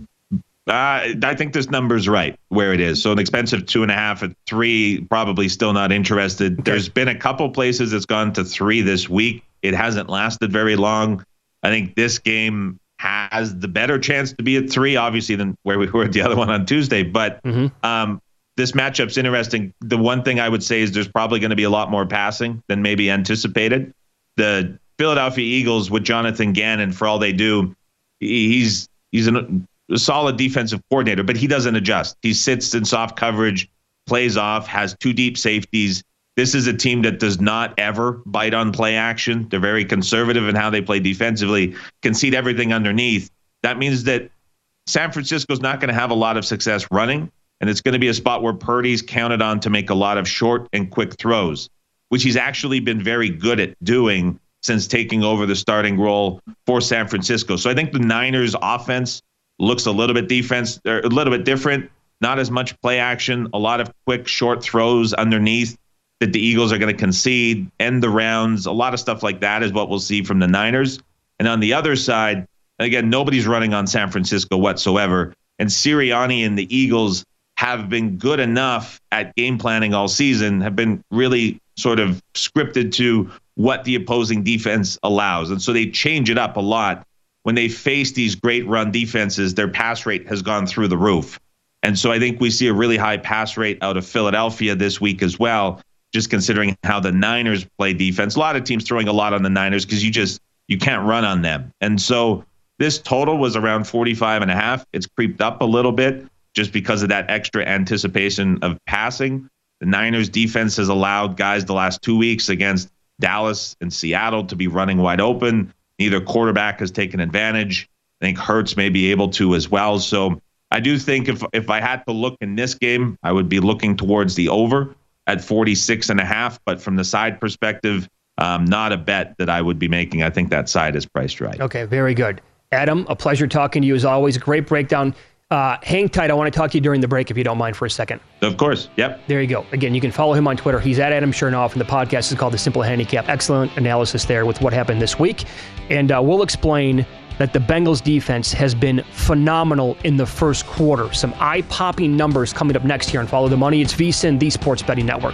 I think this number's right where it is. So an expensive two and a half at three, probably still not interested. Okay. There's been a couple places it's gone to three this week. It hasn't lasted very long. I think this game has the better chance to be at three, obviously, than where we were at the other one on Tuesday. But mm-hmm. um, this matchup's interesting. The one thing I would say is there's probably going to be a lot more passing than maybe anticipated. The Philadelphia Eagles with Jonathan Gannon, for all they do, he's he's an, a solid defensive coordinator, but he doesn't adjust. He sits in soft coverage, plays off, has two deep safeties. This is a team that does not ever bite on play action. They're very conservative in how they play defensively, concede everything underneath. That means that San Francisco's not going to have a lot of success running, and it's going to be a spot where Purdy's counted on to make a lot of short and quick throws, which he's actually been very good at doing since taking over the starting role for San Francisco. So I think the Niners offense looks a little bit defense, or a little bit different, not as much play action, a lot of quick, short throws underneath that the Eagles are going to concede, end the rounds, a lot of stuff like that is what we'll see from the Niners. And on the other side, again, nobody's running on San Francisco whatsoever. And Sirianni and the Eagles have been good enough at game planning all season, have been really sort of scripted to what the opposing defense allows. And so they change it up a lot. When they face these great run defenses, their pass rate has gone through the roof. And so I think we see a really high pass rate out of Philadelphia this week as well, just considering how the Niners play defense. A lot of teams throwing a lot on the Niners because you just, you can't run on them. And so this total was around forty-five and a half. It's creeped up a little bit just because of that extra anticipation of passing. The Niners defense has allowed guys the last two weeks against Dallas and Seattle to be running wide open. Neither quarterback has taken advantage. I think Hurts may be able to as well. So I do think if, if I had to look in this game, I would be looking towards the over at forty-six and a half, but from the side perspective, um, not a bet that I would be making. I think that side is priced right. Okay, very good. Adam, a pleasure talking to you as always. Great breakdown. Uh, hang tight. I want to talk to you during the break if you don't mind for a second. Of course. Yep. There you go. Again, you can follow him on Twitter. He's at Adam Chernoff, and the podcast is called The Simple Handicap. Excellent analysis there with what happened this week. And uh, we'll explain that the Bengals defense has been phenomenal in the first quarter. Some eye-popping numbers coming up next here on Follow the Money. It's VSiN, the Sports Betting Network.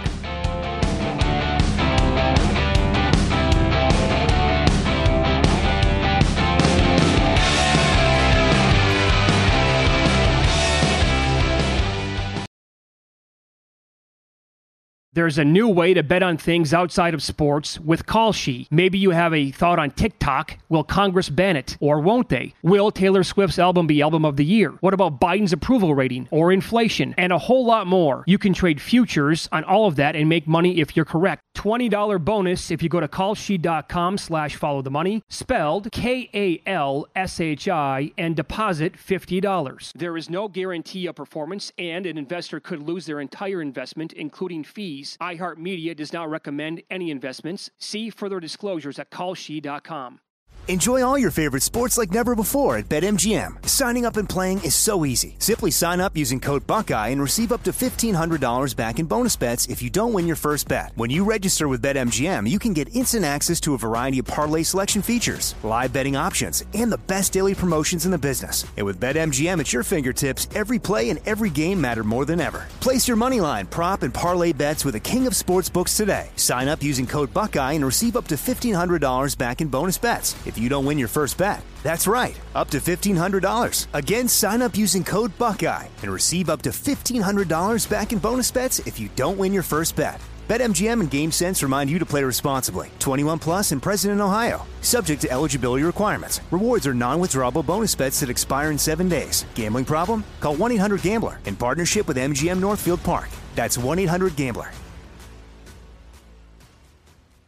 There's a new way to bet on things outside of sports with Kalshi. Maybe you have a thought on TikTok. Will Congress ban it? Or won't they? Will Taylor Swift's album be album of the year? What about Biden's approval rating or inflation? And a whole lot more. You can trade futures on all of that and make money if you're correct. twenty dollars bonus if you go to kalshi.com slash follow the money, spelled K A L S H I, and deposit fifty dollars. There is no guarantee of performance, and an investor could lose their entire investment, including fees. iHeartMedia does not recommend any investments. See further disclosures at kalshi dot com. Enjoy all your favorite sports like never before at BetMGM. Signing up and playing is so easy. Simply sign up using code Buckeye and receive up to fifteen hundred dollars back in bonus bets if you don't win your first bet. When you register with BetMGM, you can get instant access to a variety of parlay selection features, live betting options, and the best daily promotions in the business. And with BetMGM at your fingertips, every play and every game matter more than ever. Place your moneyline, prop, and parlay bets with the king of sportsbooks today. Sign up using code Buckeye and receive up to fifteen hundred dollars back in bonus bets if you don't win your first bet. That's right, up to fifteen hundred dollars. Again, sign up using code Buckeye and receive up to fifteen hundred dollars back in bonus bets if you don't win your first bet. BetMGM and GameSense remind you to play responsibly. twenty-one plus and present in Ohio. Subject to eligibility requirements. Rewards are non-withdrawable bonus bets that expire in seven days. Gambling problem? Call one eight hundred gambler in partnership with M G M Northfield Park. That's one eight hundred gambler.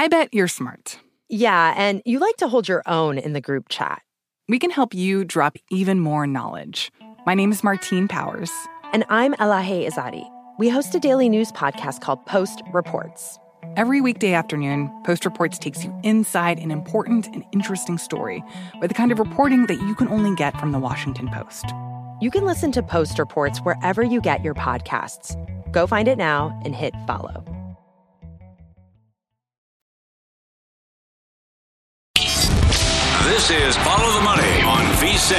I bet you're smart. Yeah, and you like to hold your own in the group chat. We can help you drop even more knowledge. My name is Martine Powers. And I'm Elahe Izadi. We host a daily news podcast called Post Reports. Every weekday afternoon, Post Reports takes you inside an important and interesting story with the kind of reporting that you can only get from the Washington Post. You can listen to Post Reports wherever you get your podcasts. Go find it now and hit follow. This is Follow the Money on V S I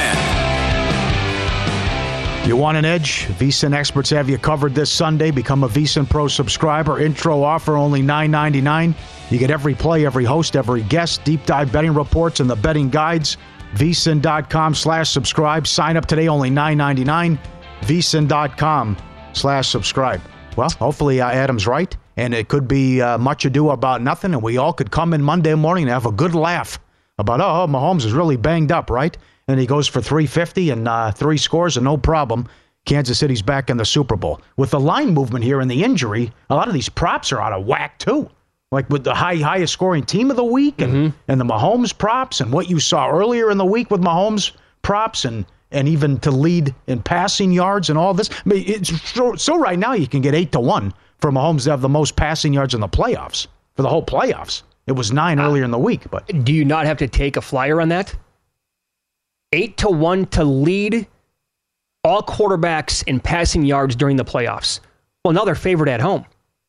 N. You want an edge? V S I N experts have you covered this Sunday. Become a V S I N Pro subscriber. Intro offer only nine ninety-nine. You get every play, every host, every guest, deep dive betting reports, and the betting guides. V S I N dot com slash subscribe. Sign up today, only nine ninety-nine. V S I N dot com slash subscribe. Well, hopefully uh, Adam's right, and it could be uh, much ado about nothing, and we all could come in Monday morning and have a good laugh about, oh, Mahomes is really banged up, right? And he goes for three fifty and uh, three scores and no problem. Kansas City's back in the Super Bowl. With the line movement here and the injury, a lot of these props are out of whack too. Like with the high highest scoring team of the week and, mm-hmm. and the Mahomes props and what you saw earlier in the week with Mahomes props and, and even to lead in passing yards and all this. I mean, it's so, so right now you can get eight to one for Mahomes to have the most passing yards in the playoffs, for the whole playoffs. It was nine uh, earlier in the week. But do you not have to take a flyer on that? Eight to one to lead all quarterbacks in passing yards during the playoffs. Well, now they're favored at home.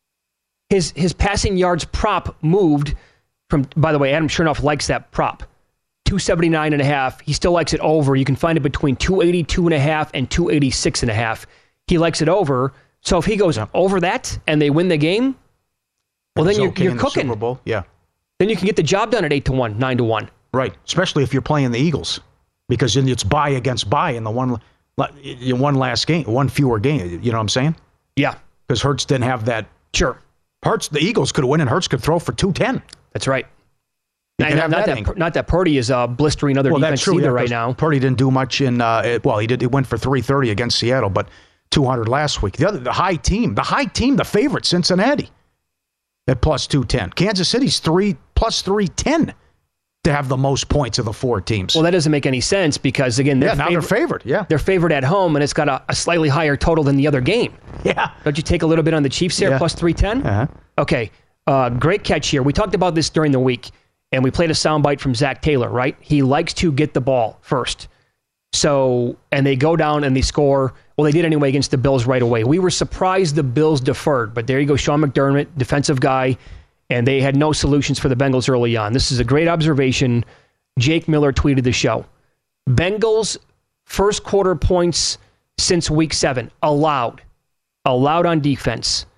His his passing yards prop moved from, by the way, Adam Chernoff likes that prop. two seventy-nine and a half. He still likes it over. You can find it between two eighty-two and a half and two eighty-six and a half. He likes it over. So if he goes yeah. over that and they win the game, well, then you're, okay you're cooking. Super Bowl. Yeah. Then you can get the job done at eight to one, nine to one. Right. Especially if you're playing the Eagles. Because then it's bye against bye in the one in one last game, one fewer game. You know what I'm saying? Yeah. Because Hurts didn't have that. Sure. Hurts, the Eagles could win, and Hurts could throw for two ten. That's right. Not, not, that that, not that Purdy is uh, blistering other well, defense true, either yeah, right now. Purdy didn't do much in, uh, it, well, he did. He went for three thirty against Seattle, but two hundred last week. The other, the high team, the high team, the favorite, Cincinnati, at plus two ten. Kansas City's three plus three ten to have the most points of the four teams. Well, that doesn't make any sense because, again, they're, yeah, now fav- they're favored. Yeah. They're favored at home, and it's got a, a slightly higher total than the other game. Yeah. Don't you take a little bit on the Chiefs here, yeah. plus three ten? Uh-huh. Okay. Uh, great catch here. We talked about this during the week, and we played a soundbite from Zach Taylor, right? He likes to get the ball first. So, and they go down and they score. Well, they did anyway against the Bills right away. We were surprised the Bills deferred, but there you go, Sean McDermott, defensive guy, and they had no solutions for the Bengals early on. This is a great observation. Jake Miller tweeted the show. Bengals first quarter points since week seven, allowed. Allowed on defense.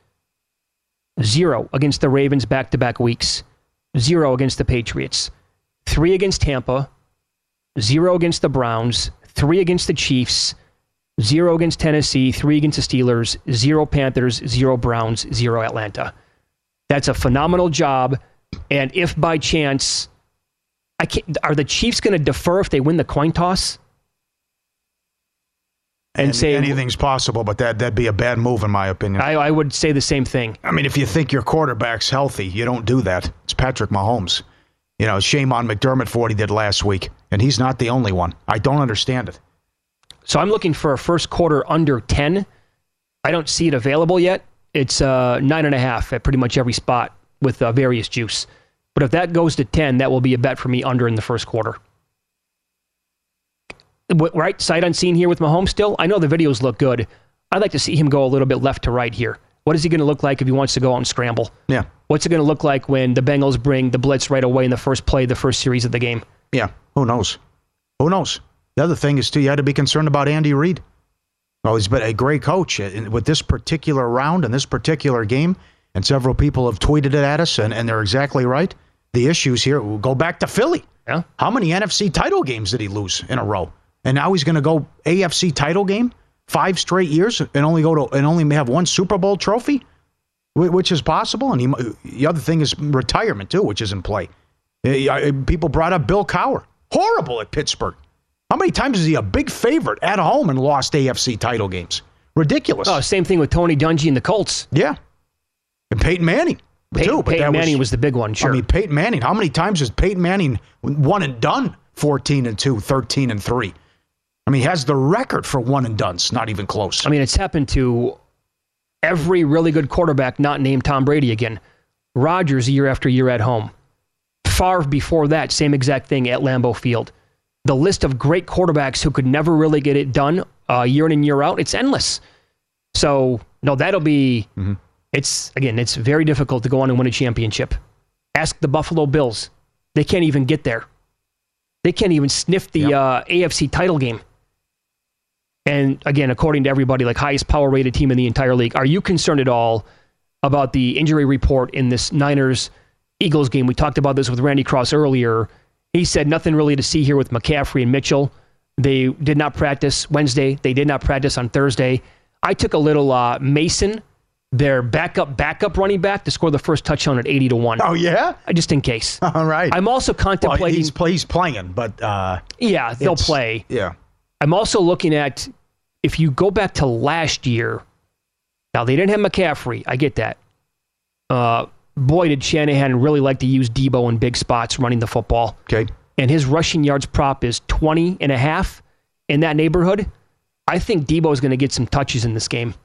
Zero against the Ravens back-to-back weeks. Zero against the Patriots. Three against Tampa. Zero against the Browns. Three against the Chiefs. Zero against Tennessee. Three against the Steelers. Zero Panthers. Zero Browns. Zero Atlanta. That's a phenomenal job. And if by chance, I can't, are the Chiefs going to defer if they win the coin toss? And, and say anything's possible, but that, that'd be a bad move in my opinion. I, I would say the same thing. I mean, if you think your quarterback's healthy, you don't do that. It's Patrick Mahomes. You know, shame on McDermott for what he did last week. And he's not the only one. I don't understand it. So I'm looking for a first quarter under ten. I don't see it available yet. It's uh, nine and a half at pretty much every spot with uh, various juice. But if that goes to ten, that will be a bet for me under in the first quarter. Right? Sight unseen here with Mahomes still. I know the videos look good. I'd like to see him go a little bit left to right here. What is he going to look like if he wants to go out and scramble? Yeah. What's it going to look like when the Bengals bring the blitz right away in the first play, the first series of the game? Yeah. Who knows? Who knows? The other thing is, too, you had to be concerned about Andy Reid. Well, he's been a great coach with this particular round and this particular game, and several people have tweeted it at us, and, and they're exactly right. The issues here, we'll go back to Philly. Yeah. How many N F C title games did he lose in a row? And now he's going to go A F C title game five straight years and only go to and only have one Super Bowl trophy, which is possible. And he, the other thing is retirement too, which is in play. People brought up Bill Cowher, horrible at Pittsburgh. How many times is he a big favorite at home and lost A F C title games? Ridiculous. Oh, same thing with Tony Dungy and the Colts. Yeah, and Peyton Manning. Pey- too, but Peyton that Manning was, was the big one, sure. I mean, Peyton Manning, how many times has Peyton Manning one and done? fourteen and two, thirteen and three. I mean, he has the record for one and dones, not even close. I mean, it's happened to every really good quarterback not named Tom Brady again. Rodgers year after year at home. Favre before that, same exact thing at Lambeau Field. The list of great quarterbacks who could never really get it done uh, year in and year out, it's endless. So, no, that'll be, mm-hmm. it's, again, it's very difficult to go on and win a championship. Ask the Buffalo Bills. They can't even get there. They can't even sniff the yep. uh, A F C title game. And again, according to everybody, like highest power rated team in the entire league. Are you concerned at all about the injury report in this Niners-Eagles game? We talked about this with Randy Cross earlier. He said nothing really to see here with McCaffrey and Mitchell. They did not practice Wednesday. They did not practice on Thursday. I took a little uh, Mason, their backup backup running back, to score the first touchdown at eighty to one. Oh, yeah? Just in case. All right. I'm also contemplating... Well, he's, play, he's playing, but... Uh, yeah, they'll play. Yeah. I'm also looking at, if you go back to last year, now they didn't have McCaffrey. I get that. Uh, boy, did Shanahan really like to use Debo in big spots running the football. Okay. And his rushing yards prop is twenty and a half in that neighborhood. I think Debo is going to get some touches in this game.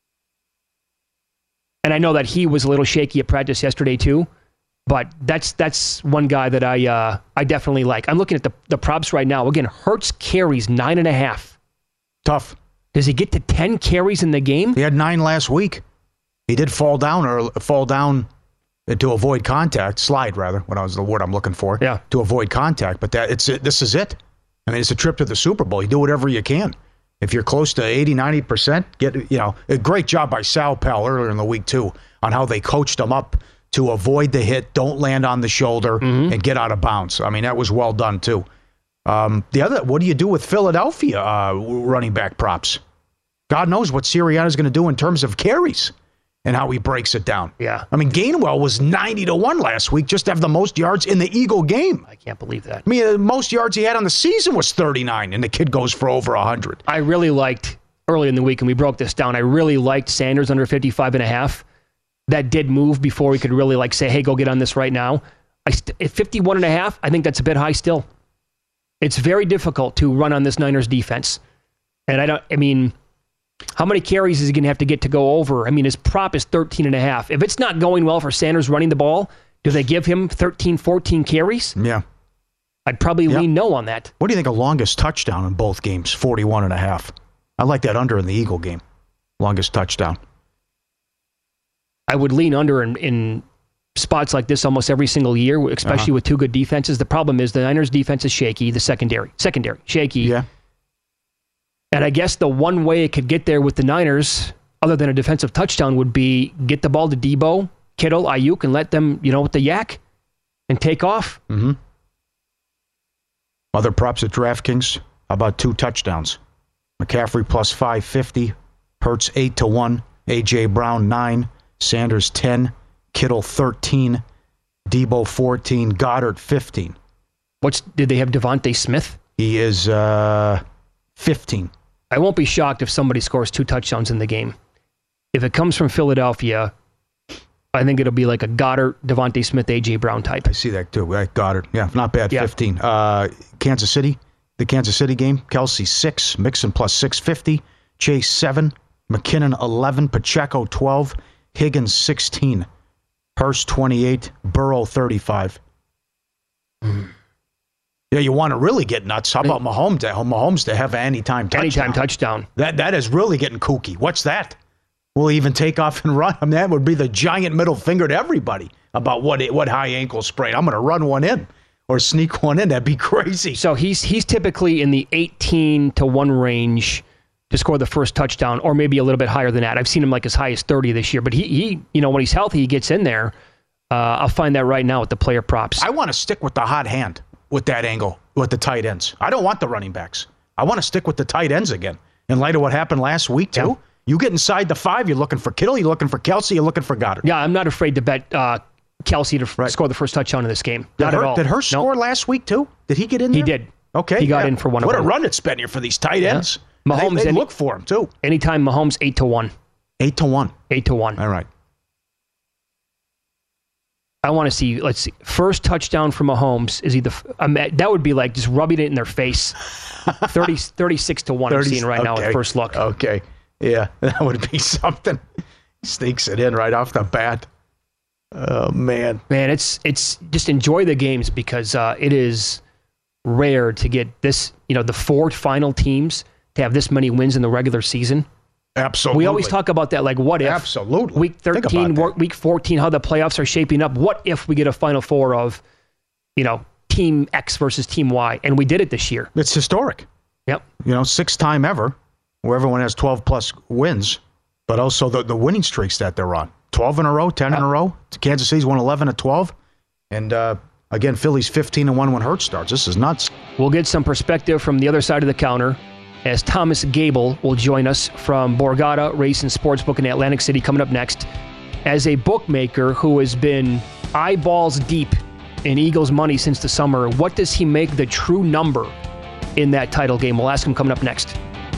And I know that he was a little shaky at practice yesterday too, but that's that's one guy that I uh, I definitely like. I'm looking at the, the props right now. Again, Hurts carries nine and a half. Tough. Does he get to ten carries in the game? He had nine last week. He did fall down or fall down to avoid contact, slide rather, when I was the word I'm looking for. Yeah. To avoid contact, but that it's this is it. I mean, it's a trip to the Super Bowl. You do whatever you can. If you're close to eighty, ninety percent, get, you know, a great job by Sal Pell earlier in the week, too, on how they coached him up to avoid the hit, don't land on the shoulder, mm-hmm. and get out of bounds. I mean, that was well done, too. Um, the other, what do you do with Philadelphia uh, running back props? God knows what Sirianni's going to do in terms of carries and how he breaks it down. Yeah. I mean, Gainwell was ninety to one last week just to have the most yards in the Eagle game. I can't believe that. I mean, the most yards he had on the season was thirty-nine, and the kid goes for over one hundred. I really liked, early in the week, and we broke this down, I really liked Sanders under fifty-five and a half. That did move before we could really like say, hey, go get on this right now. I st- at fifty-one and a half, I think that's a bit high still. It's very difficult to run on this Niners defense. And I don't, I mean... How many carries is he going to have to get to go over? I mean, his prop is thirteen and a half. If it's not going well for Sanders running the ball, do they give him thirteen, fourteen carries? Yeah. I'd probably yeah. lean no on that. What do you think of longest touchdown in both games? forty-one and a half. I like that under in the Eagle game. Longest touchdown. I would lean under in, in spots like this almost every single year, especially uh-huh. with two good defenses. The problem is the Niners defense is shaky. The secondary, secondary, shaky. Yeah. And I guess the one way it could get there with the Niners, other than a defensive touchdown, would be get the ball to Debo, Kittle, Ayuk, and let them, you know, with the yak and take off. Mm-hmm. Other props at DraftKings, how about two touchdowns? McCaffrey plus five fifty, Hurts eight to one, A J Brown nine, Sanders ten, Kittle thirteen, Debo fourteen, Goddard fifteen. What's did they have Devontae Smith? He is uh, fifteen. I won't be shocked if somebody scores two touchdowns in the game. If it comes from Philadelphia, I think it'll be like a Goddard, Devontae Smith, A J Brown type. I see that too. Right, Goddard. Yeah, not bad. Yeah. fifteen. Uh, Kansas City, the Kansas City game. Kelsey six, Mixon plus six fifty, Chase seven, McKinnon eleven, Pacheco twelve, Higgins sixteen, Hurst twenty-eight, Burrow thirty-five. Mm. Yeah, you want to really get nuts. How about Mahomes to, Mahomes to have an anytime touchdown? Anytime touchdown. That That is really getting kooky. What's that? Will he even take off and run? I mean, that would be the giant middle finger to everybody about what what high ankle sprain. I'm going to run one in or sneak one in. That'd be crazy. So he's he's typically in the eighteen to one range to score the first touchdown, or maybe a little bit higher than that. I've seen him like as high as thirty this year. But he, he you know, when he's healthy, he gets in there. Uh, I'll find that right now with the player props. I want to stick with the hot hand with that angle, with the tight ends. I don't want the running backs. I want to stick with the tight ends again. In light of what happened last week, too. Yeah. You get inside the five, you're looking for Kittle, you're looking for Kelsey, you're looking for Goddard. Yeah, I'm not afraid to bet uh, Kelsey to f- right. score the first touchdown in this game. Did not her, at all. Did Hurst nope. score last week, too? Did he get in there? He did. Okay. He got yeah. in for one what of them. What a run it's been here for these tight ends. Yeah. Mahomes, they, they any, look for him, too. Anytime Mahomes, eight to one. eight to one. eight to one. All right. I want to see, let's see, first touchdown from Mahomes is either, um, that would be like just rubbing it in their face. thirty, thirty-six to one I'm seeing right okay. now at first look. Okay. Yeah, that would be something. Sneaks it in right off the bat. Oh, man. Man, it's it's just enjoy the games because uh, it is rare to get this, you know, the four final teams to have this many wins in the regular season. Absolutely. We always talk about that, like, what if? Absolutely. Week thirteen, week fourteen, how the playoffs are shaping up. What if we get a Final Four of, you know, Team X versus Team Y? And we did it this year. It's historic. Yep. You know, sixth time ever where everyone has twelve-plus wins, but also the, the winning streaks that they're on. twelve in a row, ten yep. in a row. Kansas City's won eleven of twelve. And, uh, again, Philly's fifteen and one when Hurts starts. This is nuts. We'll get some perspective from the other side of the counter as Thomas Gable will join us from Borgata Race and Sportsbook in Atlantic City coming up next. As a bookmaker who has been eyeballs deep in Eagles money since the summer, what does he make the true number in that title game? We'll ask him coming up next.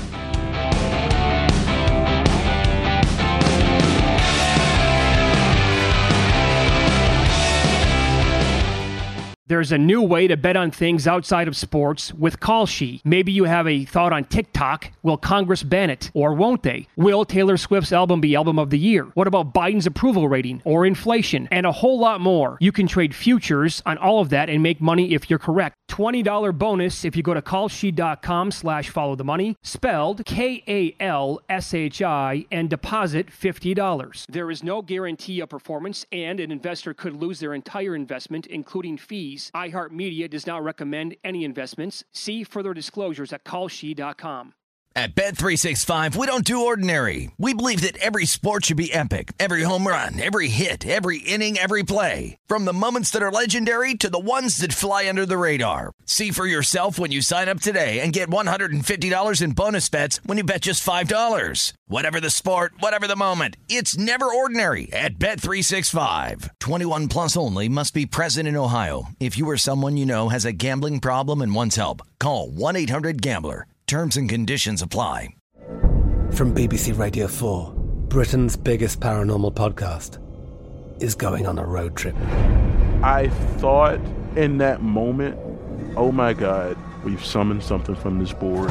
There's a new way to bet on things outside of sports with Kalshi. Maybe you have a thought on TikTok. Will Congress ban it? Or won't they? Will Taylor Swift's album be album of the year? What about Biden's approval rating or inflation? And a whole lot more. You can trade futures on all of that and make money if you're correct. twenty dollars bonus if you go to kalshi.com slash follow the money, spelled K A L S H I, and deposit fifty dollars. There is no guarantee of performance, and an investor could lose their entire investment, including fees. iHeartMedia does not recommend any investments. See further disclosures at kalshi dot com. At Bet three sixty-five, we don't do ordinary. We believe that every sport should be epic. Every home run, every hit, every inning, every play. From the moments that are legendary to the ones that fly under the radar. See for yourself when you sign up today and get one hundred fifty dollars in bonus bets when you bet just five dollars. Whatever the sport, whatever the moment, it's never ordinary at Bet three sixty-five. twenty-one plus only. Must be present in Ohio. If you or someone you know has a gambling problem and wants help, call one eight hundred gambler. Terms and conditions apply. From B B C Radio four, Britain's biggest paranormal podcast is going on a road trip. I thought in that moment, oh my God, we've summoned something from this board.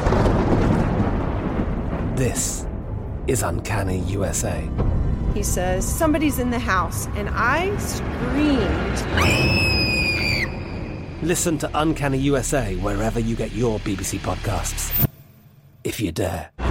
This is Uncanny U S A. He says, somebody's in the house, and I screamed. Listen to Uncanny U S A wherever you get your B B C podcasts, if you dare.